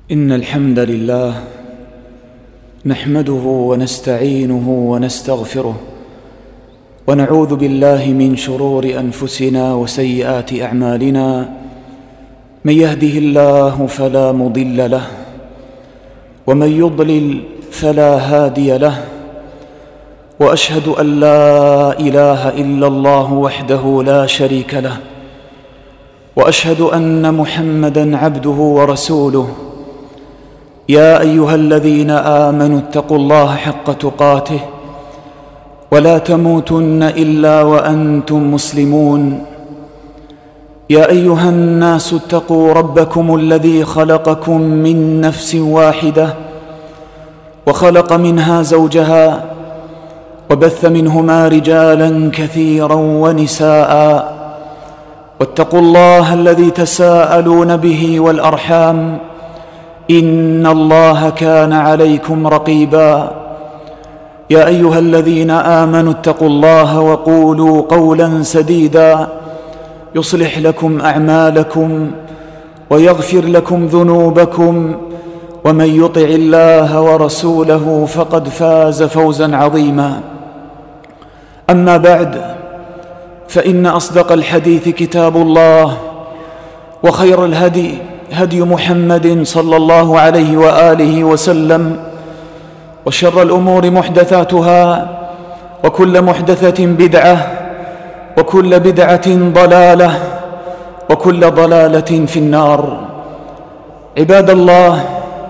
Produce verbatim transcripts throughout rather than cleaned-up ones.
إن الحمد لله نحمده ونستعينه ونستغفره ونعوذ بالله من شرور أنفسنا وسيئات أعمالنا. من يهده الله فلا مضل له ومن يضلل فلا هادي له، وأشهد أن لا إله إلا الله وحده لا شريك له، وأشهد أن محمدًا عبده ورسوله. يا أيها الذين آمنوا اتقوا الله حق تقاته ولا تموتن إلا وأنتم مسلمون. يا أيها الناس اتقوا ربكم الذي خلقكم من نفس واحدة وخلق منها زوجها وبث منهما رجالاً كثيراً ونساءً، واتقوا الله الذي تساءلون به والأرحام إن الله كان عليكم رقيبا. يا أيها الذين آمنوا اتقوا الله وقولوا قولا سديدا يصلح لكم أعمالكم ويغفر لكم ذنوبكم، ومن يطع الله ورسوله فقد فاز فوزا عظيما. أما بعد، فإن أصدق الحديث كتاب الله، وخير الهدي هدي محمد صلى الله عليه وآله وسلم، وشر الأمور محدثاتها، وكل محدثة بدعة، وكل بدعة ضلالة، وكل ضلالة في النار. عباد الله،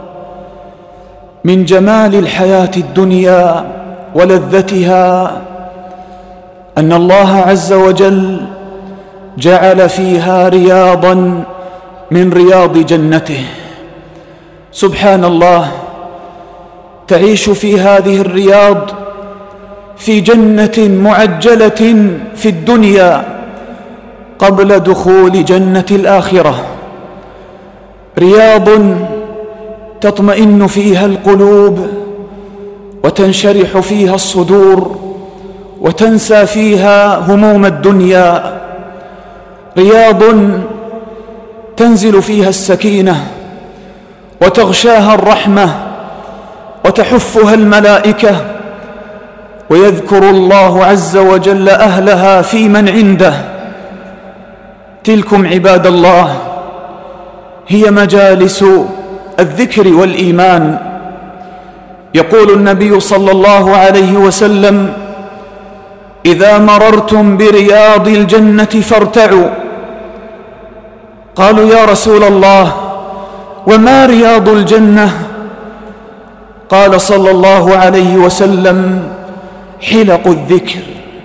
من جمال الحياة الدنيا ولذتها أن الله عز وجل جعل فيها رياضاً من رياض جنته. سبحان الله، تعيش في هذه الرياض في جنة معجلة في الدنيا قبل دخول جنة الآخرة، رياض تطمئن فيها القلوب وتنشرح فيها الصدور وتنسى فيها هموم الدنيا، رياض تنزل فيها السكينة وتغشاها الرحمة وتحفها الملائكة، ويذكر الله عز وجل أهلها في من عنده. تلكم عباد الله هي مجالس الذكر والإيمان. يقول النبي صلى الله عليه وسلم: إذا مررتم برياض الجنة فارتعوا. قالوا: يا رسول الله، وما رياض الجنة؟ قال صلى الله عليه وسلم: حلق الذكر.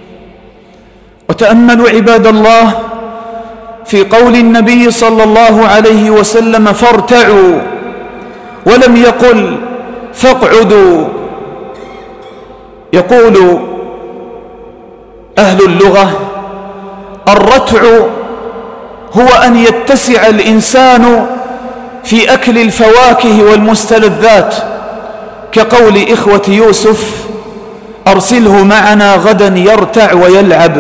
وتأملوا عباد الله في قول النبي صلى الله عليه وسلم: فارتعوا، ولم يقل فاقعدوا. يقول أهل اللغة: الرتع هو أن يتسع الإنسان في أكل الفواكه والمستلذات، كقول إخوة يوسف: أرسله معنا غدا يرتع ويلعب.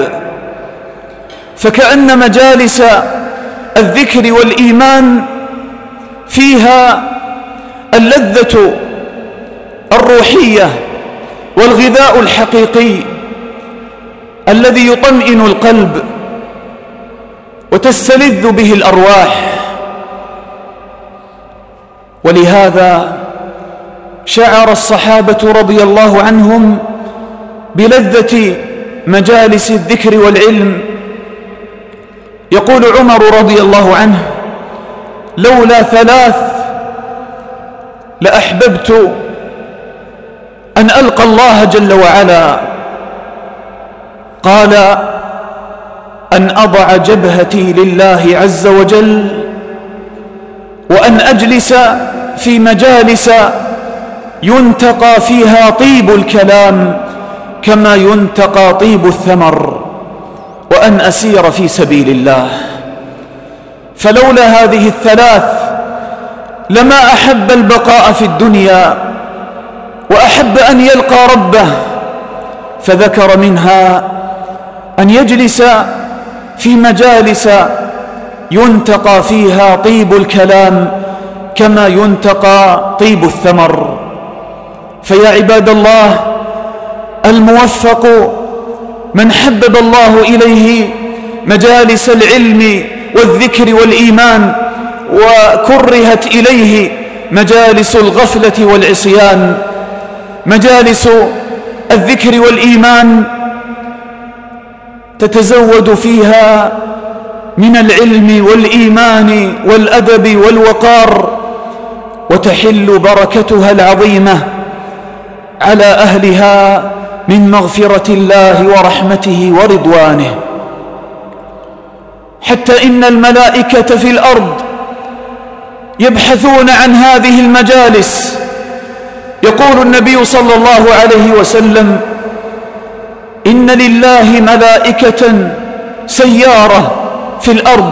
فكأن مجالس الذكر والإيمان فيها اللذة الروحية والغذاء الحقيقي الذي يطمئن القلب وتستلذ به الأرواح. ولهذا شعر الصحابة رضي الله عنهم بلذة مجالس الذكر والعلم. يقول عمر رضي الله عنه: لولا ثلاث لأحببت أن ألقى الله جل وعلا. قال: أن أضع جبهتي لله عز وجل، وأن أجلس في مجالس ينتقى فيها طيب الكلام كما ينتقى طيب الثمر، وأن أسير في سبيل الله. فلولا هذه الثلاث لما أحب البقاء في الدنيا وأحب أن يلقى ربه. فذكر منها أن يجلس في مجالس ينتقى فيها طيب الكلام كما ينتقى طيب الثمر. فيا عباد الله، الموفق من حبب الله إليه مجالس العلم والذكر والإيمان، وكرهت إليه مجالس الغفلة والعصيان. مجالس الذكر والإيمان تتزود فيها من العلم والإيمان والأدب والوقار، وتحل بركتها العظيمة على أهلها من مغفرة الله ورحمته ورضوانه، حتى إن الملائكة في الأرض يبحثون عن هذه المجالس. يقول النبي صلى الله عليه وسلم: إن لله ملائكة سيارة في الأرض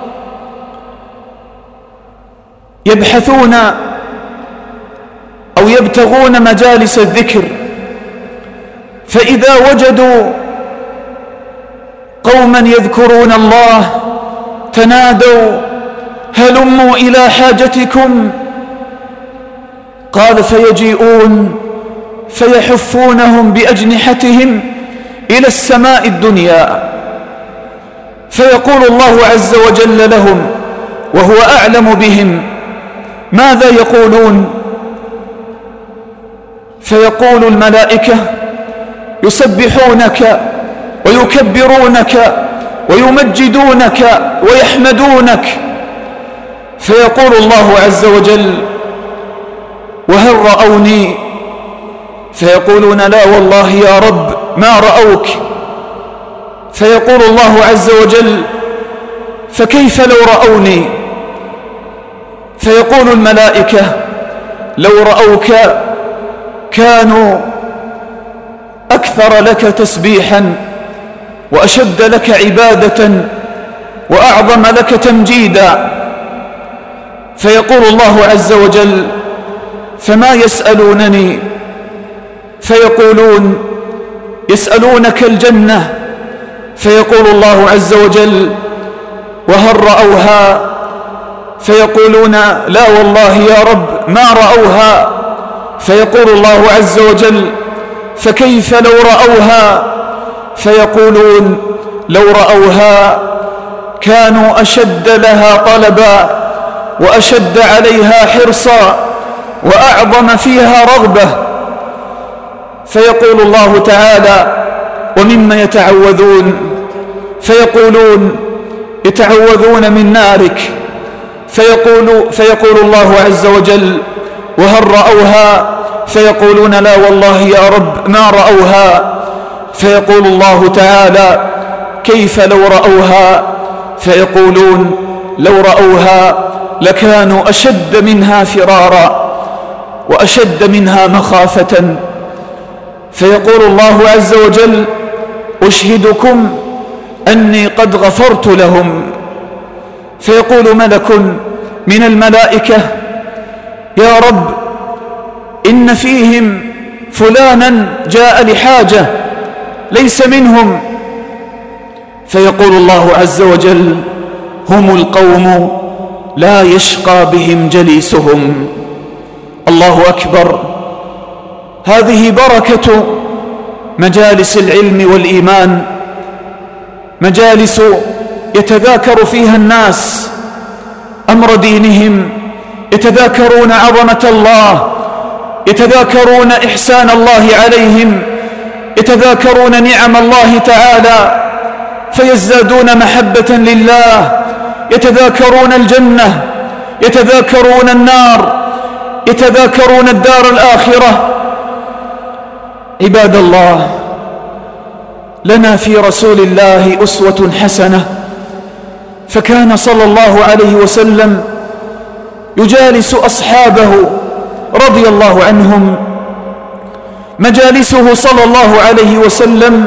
يبحثون أو يبتغون مجالس الذكر، فإذا وجدوا قوما يذكرون الله تنادوا: هلموا إلى حاجتكم. قال: فيجيئون فيحفونهم بأجنحتهم إلى السماء الدنيا، فيقول الله عز وجل لهم وهو أعلم بهم: ماذا يقولون؟ فيقول الملائكة: يسبحونك ويكبرونك ويمجدونك ويحمدونك. فيقول الله عز وجل: وهل رأوني؟ فيقولون: لا والله يا رب ما رأوك. فيقول الله عز وجل: فكيف لو رأوني؟ فيقول الملائكة: لو رأوك كانوا أكثر لك تسبيحا وأشد لك عبادة وأعظم لك تمجيدا. فيقول الله عز وجل: فما يسألونني؟ فيقولون: يسألونك الجنة. فيقول الله عز وجل: وهل رأوها؟ فيقولون: لا والله يا رب ما رأوها. فيقول الله عز وجل: فكيف لو رأوها؟ فيقولون: لو رأوها كانوا أشد لها طلبا وأشد عليها حرصا وأعظم فيها رغبة. فيقول الله تعالى: ومما يتعوذون؟ فيقولون: يتعوذون من نارك. فيقول, فيقول الله عز وجل: وهل رأوها؟ فيقولون: لا والله يا رب ما رأوها. فيقول الله تعالى: كيف لو رأوها؟ فيقولون: لو رأوها لكانوا أشد منها فرارا وأشد منها مخافة. فيقول الله عز وجل: أشهدكم أني قد غفرت لهم. فيقول ملك من الملائكة: يا رب إن فيهم فلانا جاء لحاجة ليس منهم. فيقول الله عز وجل: هم القوم لا يشقى بهم جليسهم. الله أكبر. هذه بركة مجالس العلم والإيمان، مجالس يتذاكر فيها الناس أمر دينهم، يتذاكرون عظمة الله، يتذاكرون إحسان الله عليهم، يتذاكرون نعم الله تعالى فيزدادون محبة لله، يتذاكرون الجنة، يتذاكرون النار، يتذاكرون الدار الآخرة. عباد الله، لنا في رسول الله أسوة حسنة، فكان صلى الله عليه وسلم يجالس أصحابه رضي الله عنهم. مجالسه صلى الله عليه وسلم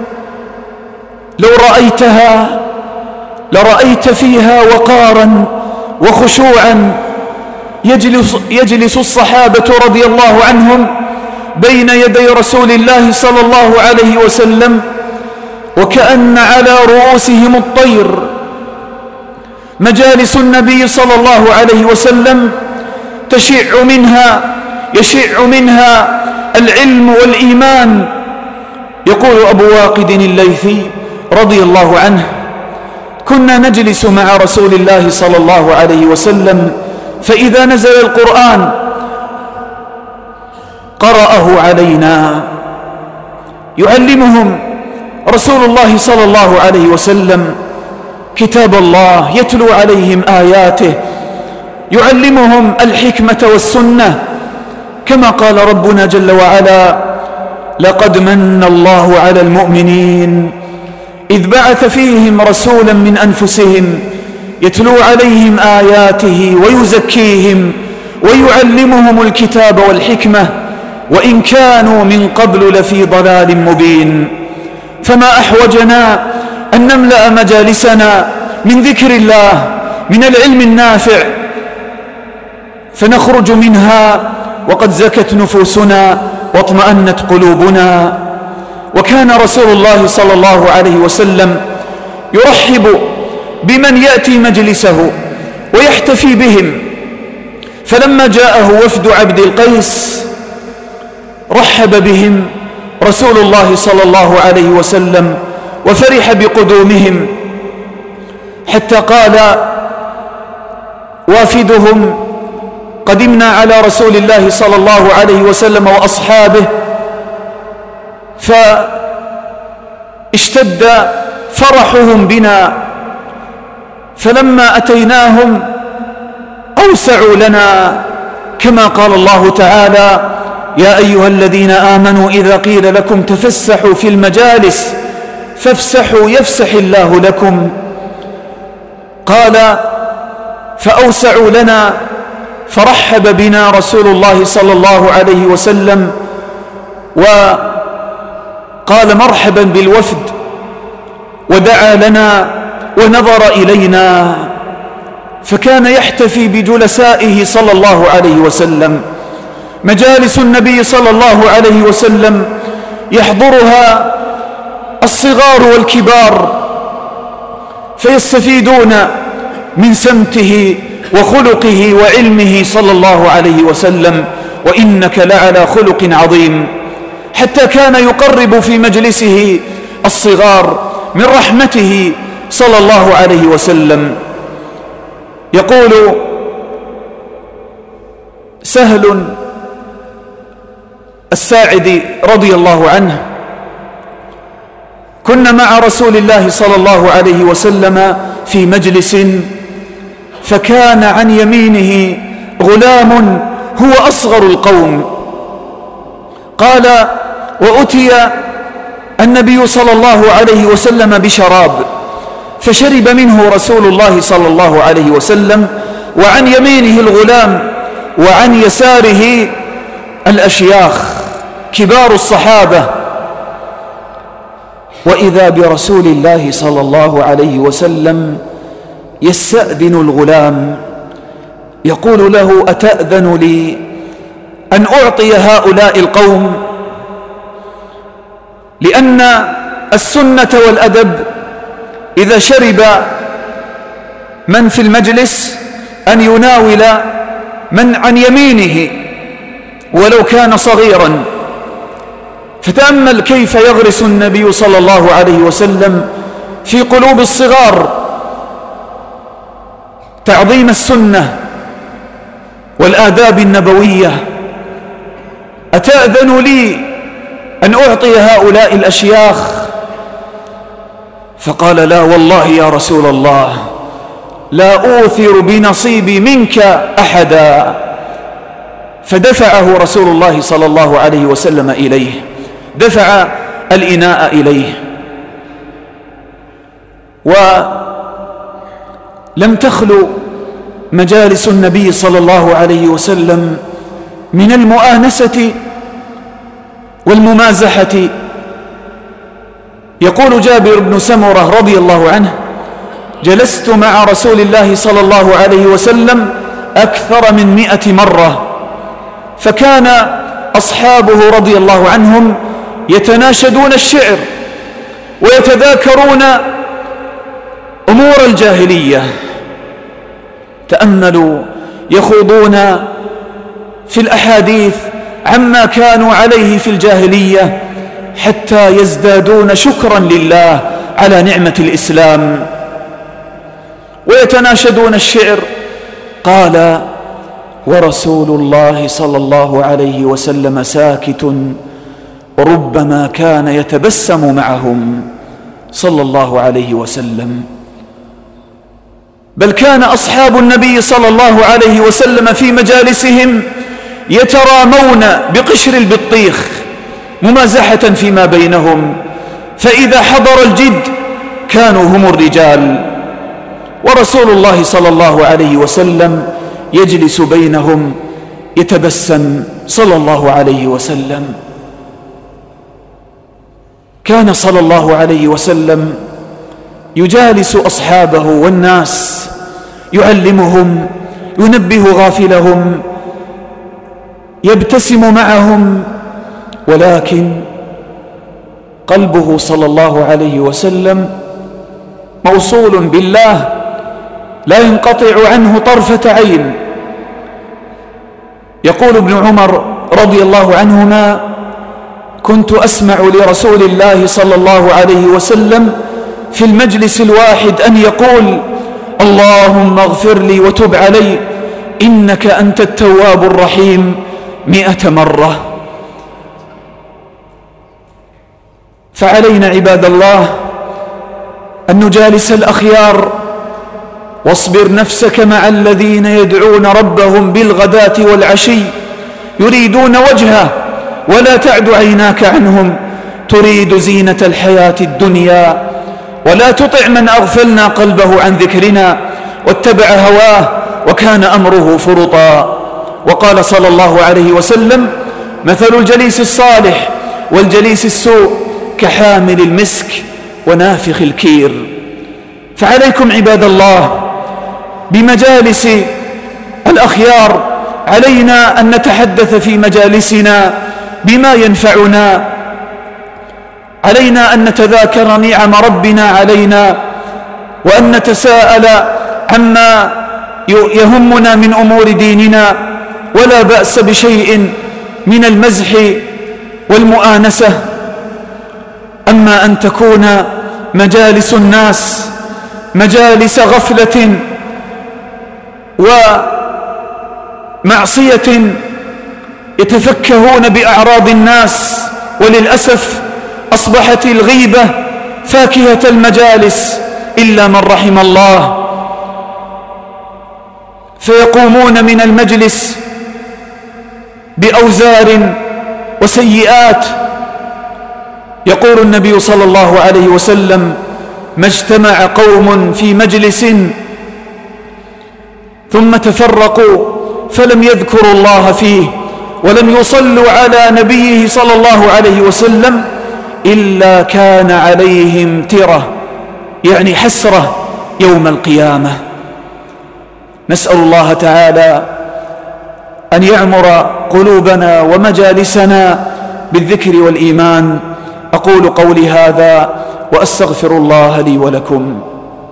لو رأيتها لرأيت فيها وقارا وخشوعا. يجلس, يجلس الصحابة رضي الله عنهم بين يدي رسول الله صلى الله عليه وسلم وكأن على رؤوسهم الطير. مجالس النبي صلى الله عليه وسلم تشع منها يشع منها العلم والإيمان. يقول أبو واقد الليثي رضي الله عنه: كنا نجلس مع رسول الله صلى الله عليه وسلم، فإذا نزل القرآن قرأه علينا، يعلمهم رسول الله صلى الله عليه وسلم كتاب الله، يتلو عليهم آياته، يعلمهم الحكمة والسنة، كما قال ربنا جل وعلا: لقد من الله على المؤمنين إذ بعث فيهم رسولا من أنفسهم يتلو عليهم آياته ويزكيهم ويعلمهم الكتاب والحكمة وإن كانوا من قبل لفي ضلال مبين. فما أحوجنا أن نملأ مجالسنا من ذكر الله، من العلم النافع، فنخرج منها وقد زكت نفوسنا واطمأنت قلوبنا. وكان رسول الله صلى الله عليه وسلم يرحب بمن يأتي مجلسه ويحتفي بهم، فلما جاءه وفد عبد القيس رحب بهم رسول الله صلى الله عليه وسلم وفرح بقدومهم، حتى قال وافدهم: قدمنا على رسول الله صلى الله عليه وسلم وأصحابه، فاشتد فرحهم بنا، فلما أتيناهم أوسعوا لنا، كما قال الله تعالى: يا أيها الذين آمنوا إذا قيل لكم تفسحوا في المجالس فافسحوا يفسح الله لكم. قال: فأوسعوا لنا، فرحب بنا رسول الله صلى الله عليه وسلم وقال مرحبا بالوفد، ودعا لنا ونظر إلينا، فكان يحتفي بجلسائه صلى الله عليه وسلم. مجالس النبي صلى الله عليه وسلم يحضرها الصغار والكبار، فيستفيدون من سمته وخلقه وعلمه صلى الله عليه وسلم، وإنك لعلى خلق عظيم. حتى كان يقرب في مجلسه الصغار من رحمته صلى الله عليه وسلم. يقول سهل الساعدي رضي الله عنه: كنا مع رسول الله صلى الله عليه وسلم في مجلس، فكان عن يمينه غلام هو أصغر القوم. قال: وأتي النبي صلى الله عليه وسلم بشراب، فشرب منه رسول الله صلى الله عليه وسلم، وعن يمينه الغلام وعن يساره الأشياخ كبار الصحابة. وإذا برسول الله صلى الله عليه وسلم يستأذن الغلام، يقول له: أتأذن لي أن أعطي هؤلاء القوم؟ لأن السنة والأدب إذا شرب من في المجلس أن يناول من عن يمينه ولو كان صغيرا. فتأمل كيف يغرس النبي صلى الله عليه وسلم في قلوب الصغار تعظيم السنة والآداب النبوية. أتأذن لي أن أعطي هؤلاء الأشياخ؟ فقال: لا والله يا رسول الله، لا أوثر بنصيبي منك أحدا. فدفعه رسول الله صلى الله عليه وسلم إليه، دفع الإناء إليه. ولم تخلو مجالس النبي صلى الله عليه وسلم من المؤانسة والممازحة. يقول جابر بن سمرة رضي الله عنه: جلست مع رسول الله صلى الله عليه وسلم أكثر من مئة مرة، فكان أصحابه رضي الله عنهم يتناشدون الشعر ويتذاكرون أمور الجاهلية. تأملوا، يخوضون في الأحاديث عما كانوا عليه في الجاهلية حتى يزدادون شكرا لله على نعمة الإسلام، ويتناشدون الشعر. قال: ورسول الله صلى الله عليه وسلم ساكت وربما كان يتبسم معهم صلى الله عليه وسلم. بل كان أصحاب النبي صلى الله عليه وسلم في مجالسهم يترامون بقشر البطيخ ممازحة فيما بينهم، فإذا حضر الجد كانوا هم الرجال، ورسول الله صلى الله عليه وسلم يجلس بينهم يتبسم صلى الله عليه وسلم. كان صلى الله عليه وسلم يجالس أصحابه والناس، يعلمهم، ينبه غافلهم، يبتسم معهم، ولكن قلبه صلى الله عليه وسلم موصول بالله لا ينقطع عنه طرفة عين. يقول ابن عمر رضي الله عنهما: كنت أسمع لرسول الله صلى الله عليه وسلم في المجلس الواحد أن يقول: اللهم اغفر لي وتب علي إنك أنت التواب الرحيم مئة مرة. فعلينا عباد الله أن نجالس الأخيار، واصبر نفسك مع الذين يدعون ربهم بالغداة والعشي يريدون وجهه ولا تعد عيناك عنهم تريد زينة الحياة الدنيا، ولا تطع من أغفلنا قلبه عن ذكرنا واتبع هواه وكان أمره فرطا. وقال صلى الله عليه وسلم: مثل الجليس الصالح والجليس السوء كحامل المسك ونافخ الكير. فعليكم عباد الله بمجالس الأخيار، علينا أن نتحدث في مجالسنا بما ينفعنا، علينا أن نتذاكر نعم ربنا علينا، وأن نتساءل عما يهمنا من أمور ديننا، ولا بأس بشيء من المزح والمؤانسة. أما أن تكون مجالس الناس مجالس غفلة ومعصية يتفكهون بأعراض الناس، وللأسف أصبحت الغيبة فاكهة المجالس إلا من رحم الله، فيقومون من المجلس بأوزار وسيئات. يقول النبي صلى الله عليه وسلم: ما اجتمع قوم في مجلس ثم تفرقوا فلم يذكروا الله فيه ولم يصلوا على نبيه صلى الله عليه وسلم إلا كان عليهم ترة، يعني حسرة يوم القيامة. نسأل الله تعالى أن يعمر قلوبنا ومجالسنا بالذكر والإيمان. أقول قولي هذا وأستغفر الله لي ولكم.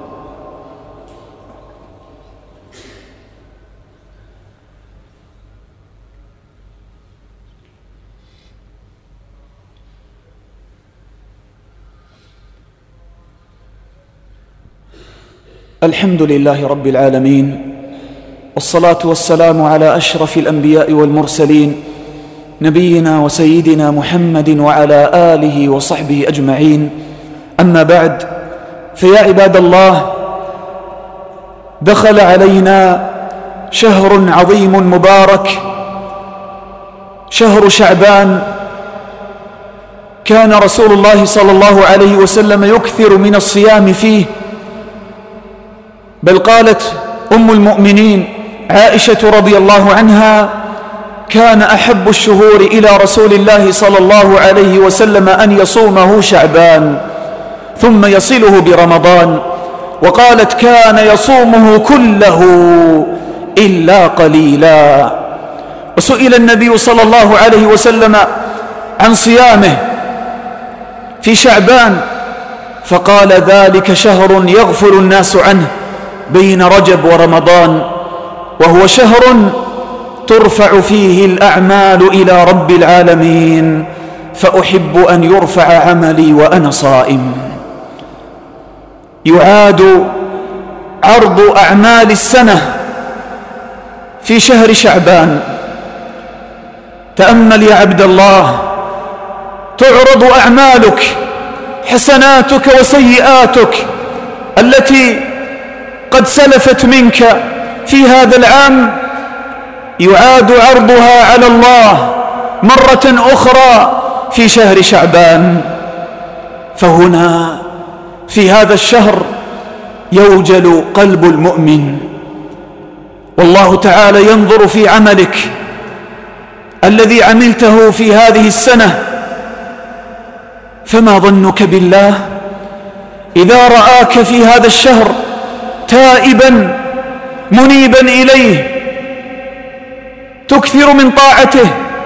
الحمد لله رب العالمين، والصلاة والسلام على أشرف الأنبياء والمرسلين، نبينا وسيدنا محمد وعلى آله وصحبه أجمعين. أما بعد، فيا عباد الله، دخل علينا شهر عظيم مبارك، شهر شعبان. كان رسول الله صلى الله عليه وسلم يكثر من الصيام فيه، بل قالت أم المؤمنين عائشة رضي الله عنها: كان أحب الشهور إلى رسول الله صلى الله عليه وسلم أن يصومه شعبان ثم يصله برمضان. وقالت: كان يصومه كله إلا قليلا. وسئل النبي صلى الله عليه وسلم عن صيامه في شعبان فقال: ذلك شهر يغفل الناس عنه بين رجب ورمضان، وهو شهر ترفع فيه الأعمال إلى رب العالمين، فأحب أن يرفع عملي وأنا صائم. يعاد عرض أعمال السنة في شهر شعبان. تأمل يا عبد الله، تعرض أعمالك، حسناتك وسيئاتك التي قد سلفت منك في هذا العام، يعاد عرضها على الله مرة أخرى في شهر شعبان. فهنا في هذا الشهر يوجل قلب المؤمن، والله تعالى ينظر في عملك الذي عملته في هذه السنة. فما ظنك بالله إذا رآك في هذا الشهر تائبا منيبا إليه، تكثر من طاعته،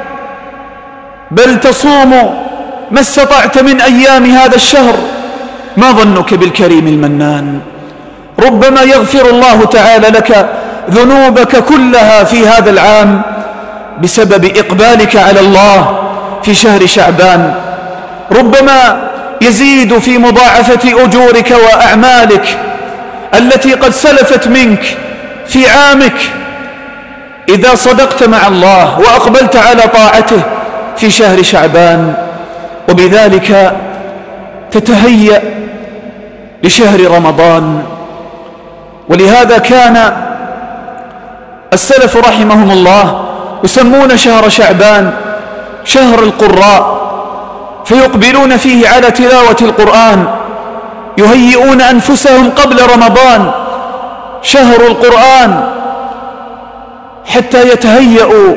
بل تصوم ما استطعت من أيام هذا الشهر؟ ما ظنك بالكريم المنان؟ ربما يغفر الله تعالى لك ذنوبك كلها في هذا العام بسبب إقبالك على الله في شهر شعبان. ربما يزيد في مضاعفة أجورك وأعمالك التي قد سلفت منك في عامك إذا صدقت مع الله وأقبلت على طاعته في شهر شعبان، وبذلك تتهيأ لشهر رمضان. ولهذا كان السلف رحمهم الله يسمون شهر شعبان شهر القراء، فيقبلون فيه على تلاوة القرآن، يهيئون أنفسهم قبل رمضان شهر القرآن حتى يتهيئوا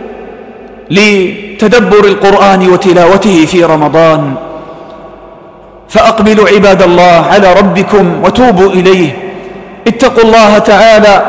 لتدبر القرآن وتلاوته في رمضان. فأقبلوا عباد الله على ربكم وتوبوا إليه، اتقوا الله تعالى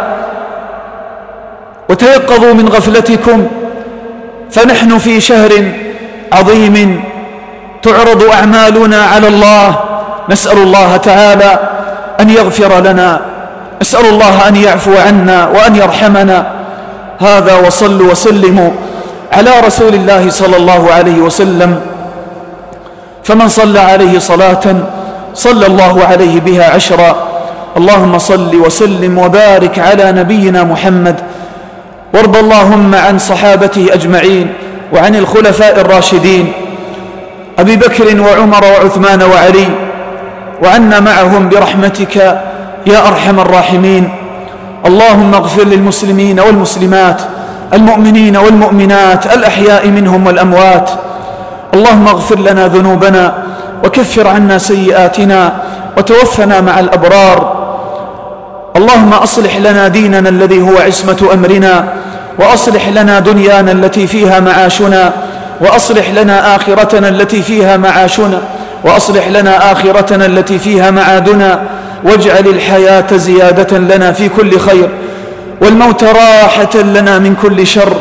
وتيقظوا من غفلتكم، فنحن في شهر عظيم تعرض أعمالنا على الله. نسأل الله تعالى أن يغفر لنا، نسأل الله أن يعفو عنا وأن يرحمنا. هذا وصلوا وسلموا على رسول الله صلى الله عليه وسلم، فمن صلى عليه صلاة صلى الله عليه بها عشرا. اللهم صل وسلم وبارك على نبينا محمد، وارض اللهم عن صحابته أجمعين وعن الخلفاء الراشدين أبي بكر وعمر وعثمان وعلي، وعنا معهم برحمتك يا أرحم الراحمين. اللهم اغفر للمسلمين والمسلمات، المؤمنين والمؤمنات، الأحياء منهم والأموات. اللهم اغفر لنا ذنوبنا وكفر عنا سيئاتنا وتوفنا مع الأبرار. اللهم أصلح لنا ديننا الذي هو عصمة أمرنا، وأصلح لنا دنيانا التي فيها معاشنا، وأصلح لنا آخرتنا التي فيها معاشنا، وأصلح لنا آخرتنا التي فيها معادنا، واجعل الحياة زيادة لنا في كل خير، والموت راحة لنا من كل شر.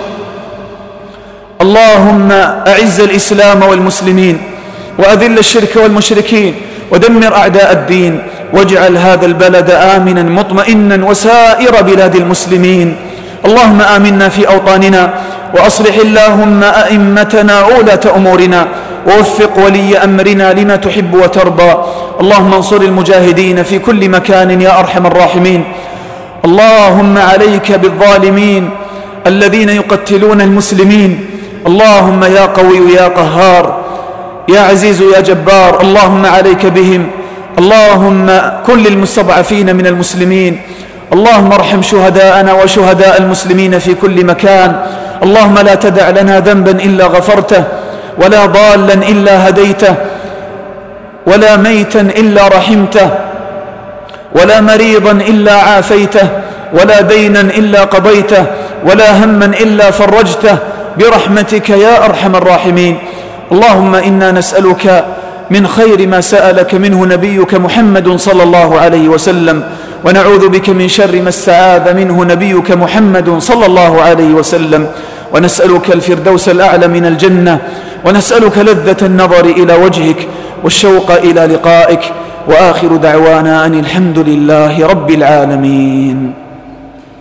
اللهم أعز الإسلام والمسلمين، وأذل الشرك والمشركين، ودمر أعداء الدين، واجعل هذا البلد آمنا مطمئنا وسائر بلاد المسلمين. اللهم آمنا في أوطاننا، وأصلح اللهم أئمتنا وولاة أمورنا، ووفق ولي أمرنا لما تحب وترضى. اللهم انصر المجاهدين في كل مكان يا أرحم الراحمين. اللهم عليك بالظالمين الذين يقتلون المسلمين. اللهم يا قوي يا قهار يا عزيز يا جبار، اللهم عليك بهم. اللهم كن للمستضعفين من المسلمين. اللهم ارحم شهداءنا وشهداء المسلمين في كل مكان. اللهم لا تدع لنا ذنبا إلا غفرته، ولا ضالا إلا هديته، ولا ميتا إلا رحمته، ولا مريضا إلا عافيته، ولا دينا إلا قضيته، ولا هما إلا فرجته، برحمتك يا أرحم الراحمين. اللهم إنا نسألك من خير ما سألك منه نبيك محمد صلى الله عليه وسلم، ونعوذ بك من شر ما استعاذ منه نبيك محمد صلى الله عليه وسلم، ونسألك الفردوس الأعلى من الجنة، ونسألك لذة النظر إلى وجهك والشوق إلى لقائك. وآخر دعوانا أن الحمد لله رب العالمين.